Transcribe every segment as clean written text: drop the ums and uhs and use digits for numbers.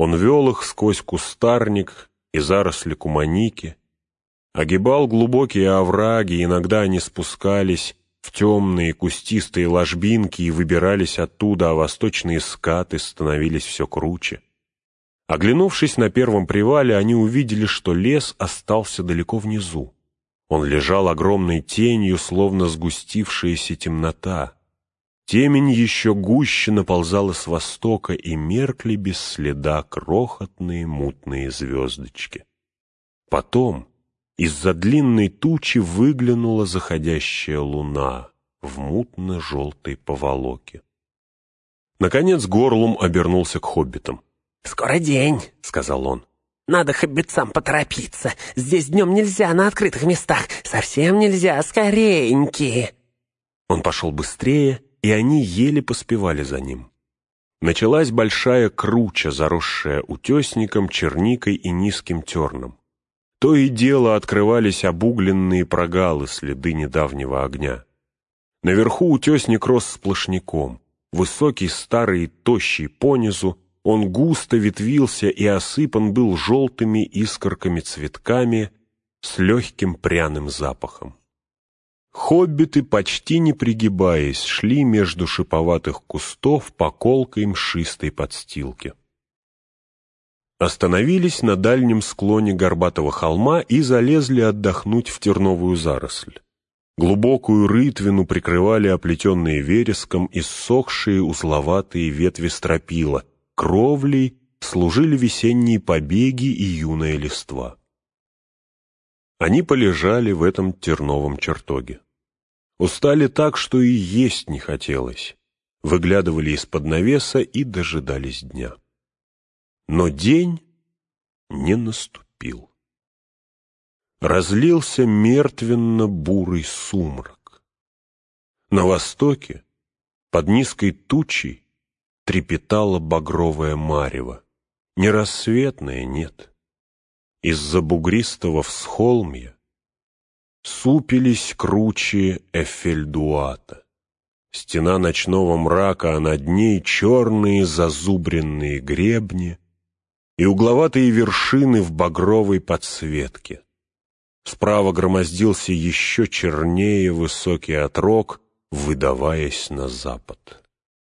Он вел их сквозь кустарник и заросли куманики, огибал глубокие овраги, иногда они спускались в темные кустистые ложбинки и выбирались оттуда, а восточные скаты становились все круче. Оглянувшись на первом привале, они увидели, что лес остался далеко внизу. Он лежал огромной тенью, словно сгустившаяся темнота. Темень еще гуще наползала с востока, и меркли без следа крохотные мутные звездочки. Потом из-за длинной тучи выглянула заходящая луна в мутно-желтой поволоке. Наконец Горлум обернулся к хоббитам. «Скоро день», — сказал он. «Надо хоббитцам поторопиться. Здесь днем нельзя, на открытых местах. Совсем нельзя, скореньки». Он пошел быстрее, и они еле поспевали за ним. Началась большая круча, заросшая утесником, черникой и низким терном. То и дело открывались обугленные прогалы, следы недавнего огня. Наверху утесник рос сплошняком. Высокий, старый, тощий понизу, он густо ветвился и осыпан был желтыми искорками-цветками с легким пряным запахом. Хоббиты, почти не пригибаясь, шли между шиповатых кустов по колкой мшистой подстилке. Остановились на дальнем склоне горбатого холма и залезли отдохнуть в терновую заросль. Глубокую рытвину прикрывали оплетенные вереском иссохшие узловатые ветви стропила, кровлей служили весенние побеги и юная листва. Они полежали в этом терновом чертоге. Устали так, что и есть не хотелось. Выглядывали из-под навеса и дожидались дня. Но день не наступил. Разлился мертвенно-бурый сумрак. На востоке, под низкой тучей, трепетало багровое марево. Не рассветное, нет. Из-за бугристого всхолмья супились круче Эфельдуата. Стена ночного мрака, а над ней черные зазубренные гребни и угловатые вершины в багровой подсветке. Справа громоздился еще чернее высокий отрог, выдаваясь на запад.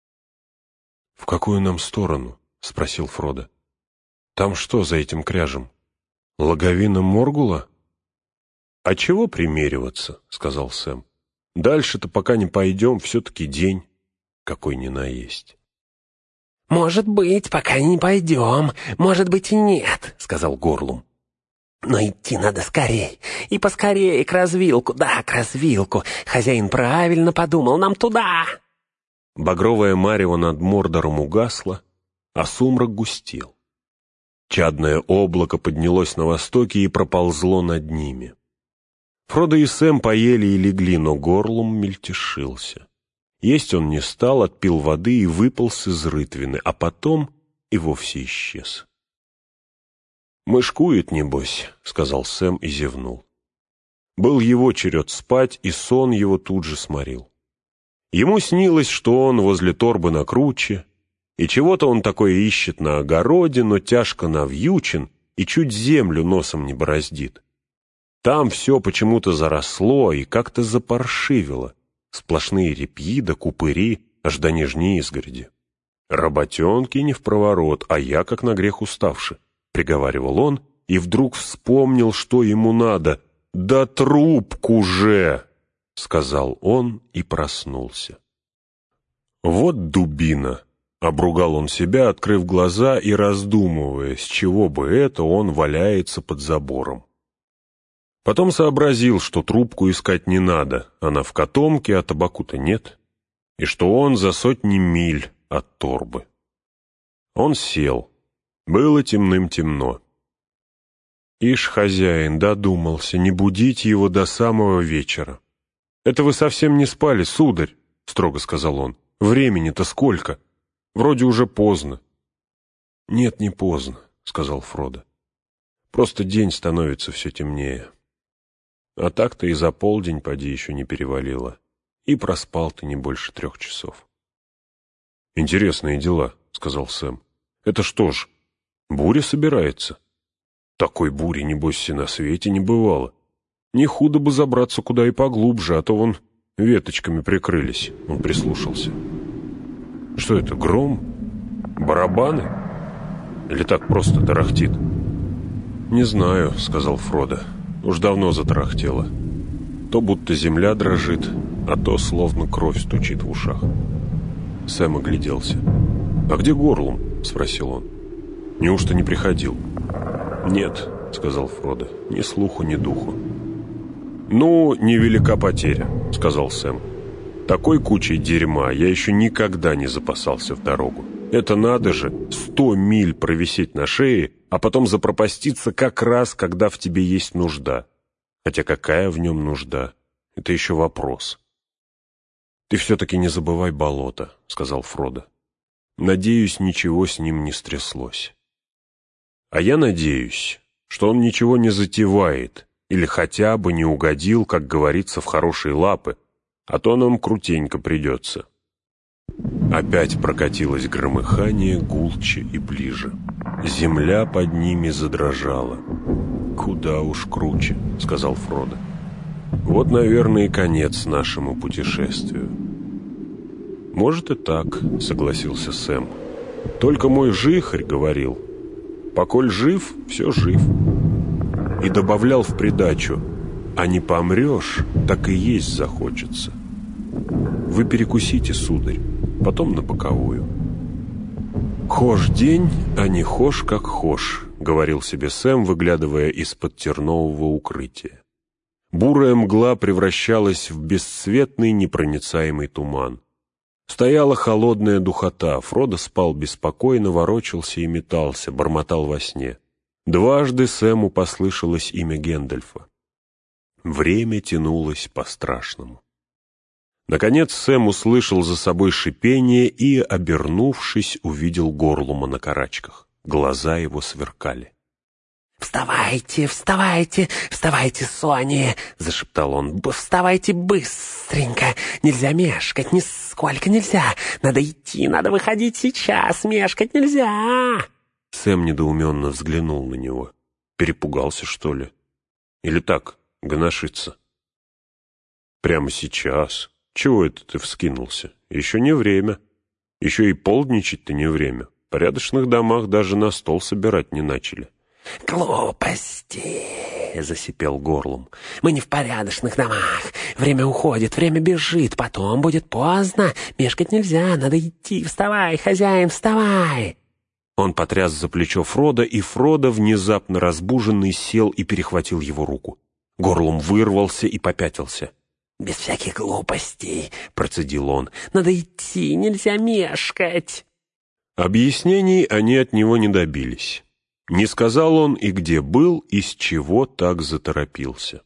«В какую нам сторону?» — спросил Фродо. «Там что за этим кряжем? Логовина Моргула?» «А чего примериваться?» — сказал Сэм. «Дальше-то пока не пойдем, все-таки день, какой ни на есть». «Может быть, пока не пойдем, может быть и нет», — сказал Горлум. «Но идти надо скорей, и поскорее к развилку, да, к развилку. Хозяин правильно подумал, нам туда». Багровое марево над Мордором угасло, а сумрак густел. Чадное облако поднялось на востоке и проползло над ними. Фродо и Сэм поели и легли, но Горлум мельтешился. Есть он не стал, отпил воды и выполз из рытвины, а потом и вовсе исчез. «Мышкует, небось», — сказал Сэм и зевнул. Был его черед спать, и сон его тут же сморил. Ему снилось, что он возле торбы на круче, и чего-то он такое ищет на огороде, но тяжко навьючен и чуть землю носом не бороздит. Там все почему-то заросло и как-то запаршивило. Сплошные репьи да купыри, аж до нижней изгороди. «Работенки не впроворот, а я как на грех уставший», — приговаривал он, и вдруг вспомнил, что ему надо. «Да трубку же!» — сказал он и проснулся. «Вот дубина!» — обругал он себя, открыв глаза и раздумывая, с чего бы это он валяется под забором. Потом сообразил, что трубку искать не надо, она в котомке, а табаку-то нет, и что он за сотни миль от торбы. Он сел. Было темным-темно. Ишь, хозяин додумался не будить его до самого вечера. «Это вы совсем не спали, сударь», — строго сказал он. «Времени-то сколько? Вроде уже поздно». «Нет, не поздно», — сказал Фродо. «Просто день становится все темнее. А так-то и за полдень поди еще не перевалило. И проспал ты не больше 3 часов». «Интересные дела», — сказал Сэм. «Это что ж, Буря собирается. Такой бури, небось, и на свете не бывало. Не худо бы забраться куда и поглубже, а то вон веточками прикрылись. Он прислушался. Что это, гром? Барабаны? Или так просто тарахтит? «Не знаю», — сказал Фродо. «Уж давно затарахтело. То будто земля дрожит, а то словно кровь стучит в ушах». Сэм огляделся. «А где Горлум?» — спросил он. «Неужто не приходил?» «Нет», — сказал Фродо, — «ни слуху, ни духу». «Ну, невелика потеря», — сказал Сэм. «Такой кучей дерьма я еще никогда не запасался в дорогу. Это надо же 100 миль провисеть на шее, а потом запропаститься как раз, когда в тебе есть нужда. Хотя какая в нем нужда? Это еще вопрос». «Ты все-таки не забывай болото», — сказал Фродо. «Надеюсь, ничего с ним не стряслось». «А я надеюсь, что он ничего не затевает или хотя бы не угодил, как говорится, в хорошие лапы, а то нам крутенько придется». Опять прокатилось громыхание гулче и ближе. Земля под ними задрожала. «Куда уж круче», — сказал Фродо. «Вот, наверное, и конец нашему путешествию». «Может и так», — согласился Сэм. «Только мой жихарь говорил, поколь жив, все жив». И добавлял в придачу: «А не помрешь, так и есть захочется. Вы перекусите, сударь, потом на боковую». «Хошь день, а не хошь как хошь», — говорил себе Сэм, выглядывая из-под тернового укрытия. Бурая мгла превращалась в бесцветный непроницаемый туман. Стояла холодная духота, Фродо спал беспокойно, ворочался и метался, бормотал во сне. Дважды Сэму послышалось имя Гэндальфа. Время тянулось по-страшному. Наконец Сэм услышал за собой шипение и, обернувшись, увидел Горлума на карачках. Глаза его сверкали. «Вставайте, вставайте, вставайте, Сони!» — зашептал он. «Вставайте быстренько! Нельзя мешкать, нисколько нельзя! Надо идти, надо выходить сейчас, мешкать нельзя!» Сэм недоуменно взглянул на него. Перепугался, что ли? Или так, гоношится? «Прямо сейчас? Чего это ты вскинулся? Еще не время. Еще и полдничать-то не время. В порядочных домах даже на стол собирать не начали». «Глупости!» — засипел Горлум. «Мы не в порядочных домах. Время уходит, время бежит, потом будет поздно. Мешкать нельзя, надо идти. Вставай, хозяин, вставай!» Он потряс за плечо Фродо, и Фродо, внезапно разбуженный, сел и перехватил его руку. Горлум вырвался и попятился. «Без всяких глупостей!» — процедил он. «Надо идти, нельзя мешкать!» Объяснений они от него не добились. Не сказал он и где был, и с чего так заторопился.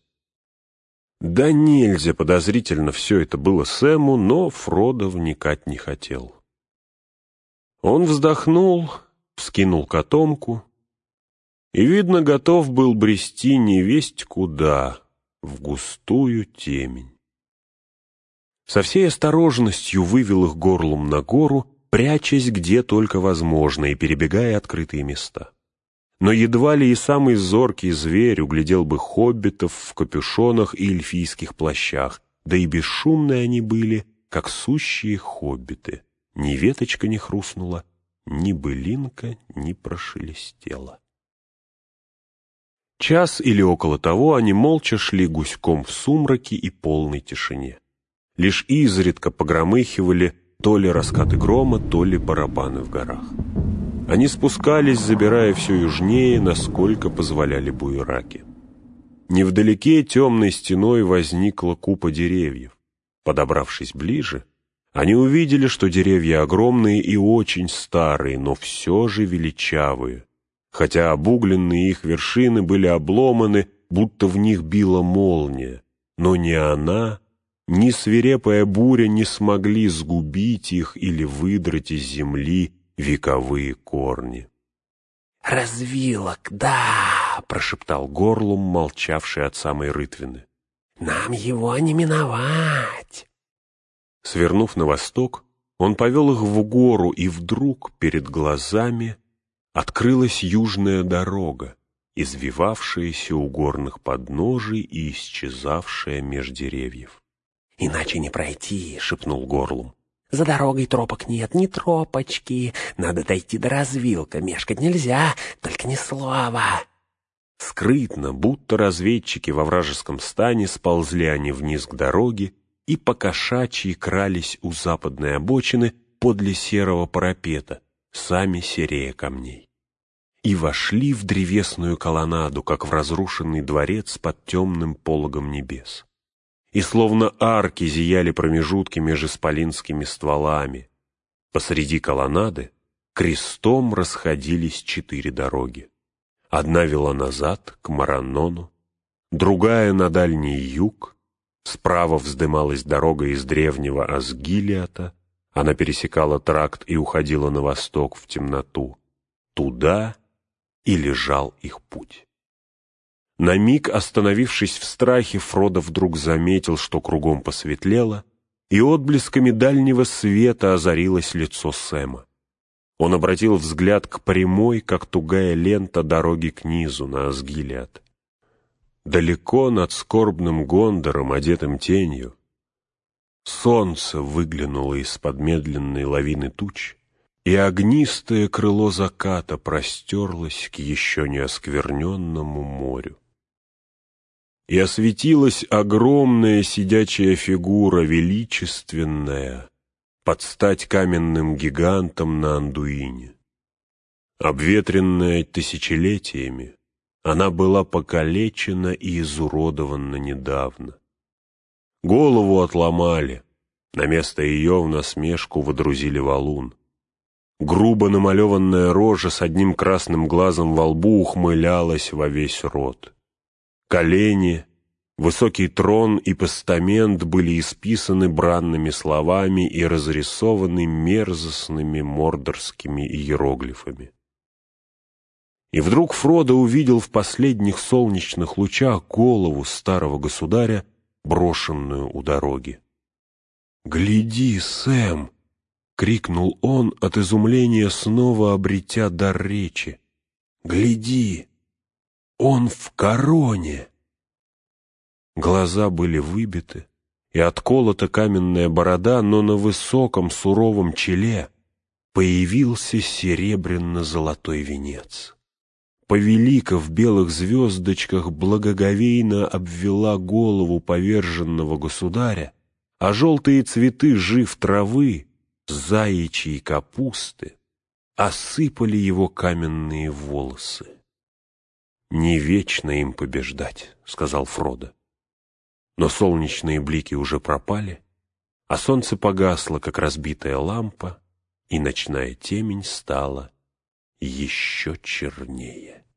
Да нельзя подозрительно все это было Сэму, но Фродо вникать не хотел. Он вздохнул, вскинул котомку и, видно, готов был брести невесть куда, в густую темень. Со всей осторожностью вывел их Горлум на гору, прячась где только возможно и перебегая открытые места. Но едва ли и самый зоркий зверь углядел бы хоббитов в капюшонах и эльфийских плащах, да и бесшумные они были, как сущие хоббиты. Ни веточка не хрустнула, ни былинка не прошелестела. Час или около того они молча шли гуськом в сумраке и полной тишине. Лишь изредка погромыхивали то ли раскаты грома, то ли барабаны в горах. Они спускались, забирая все южнее, насколько позволяли буераки. Невдалеке темной стеной возникла купа деревьев. Подобравшись ближе, они увидели, что деревья огромные и очень старые, но все же величавые, хотя обугленные их вершины были обломаны, будто в них била молния, но ни она, ни свирепая буря не смогли сгубить их или выдрать из земли вековые корни. «Развилок, да!» — прошептал Горлум, молчавший от самой рытвины. «Нам его не миновать!» Свернув на восток, он повел их в гору, и вдруг перед глазами открылась южная дорога, извивавшаяся у горных подножий и исчезавшая меж деревьев. «Иначе не пройти», — шепнул Горлум. «За дорогой тропок нет, ни тропочки. Надо дойти до развилка, мешкать нельзя, только ни слова». Скрытно, будто разведчики во вражеском стане, сползли они вниз к дороге и покошачьи крались у западной обочины подле серого парапета, сами серее камней. И вошли в древесную колоннаду, как в разрушенный дворец под темным пологом небес. И словно арки зияли промежутки между исполинскими стволами. Посреди колоннады крестом расходились 4 дороги. Одна вела назад, к Мараннону, другая на дальний юг, справа вздымалась дорога из древнего Асгилиата, она пересекала тракт и уходила на восток в темноту. Туда и лежал их путь. На миг, остановившись в страхе, Фродо вдруг заметил, что кругом посветлело, и отблесками дальнего света озарилось лицо Сэма. Он обратил взгляд к прямой, как тугая лента, дороги к низу, на Асгилиат. Далеко над скорбным Гондором, одетым тенью, солнце выглянуло из-под медленной лавины туч, и огнистое крыло заката простерлось к еще не оскверненному морю. И осветилась огромная сидячая фигура, величественная, под стать каменным гигантам на Андуине. Обветренная тысячелетиями, она была покалечена и изуродована недавно. Голову отломали, на место ее в насмешку водрузили валун. Грубо намалеванная рожа с одним красным глазом во лбу ухмылялась во весь рот. Колени, высокий трон и постамент были исписаны бранными словами и разрисованы мерзостными мордорскими иероглифами. И вдруг Фродо увидел в последних солнечных лучах голову старого государя, брошенную у дороги. «Гляди, Сэм!» — крикнул он от изумления, снова обретя дар речи. «Гляди! Он в короне!» Глаза были выбиты, и отколота каменная борода, но на высоком суровом челе появился серебряно-золотой венец. Повелика в белых звездочках благоговейно обвела голову поверженного государя, а желтые цветы жив травы, заячьей капусты осыпали его каменные волосы. «Не вечно им побеждать», — сказал Фродо. Но солнечные блики уже пропали, а солнце погасло, как разбитая лампа, и ночная темень стала еще чернее.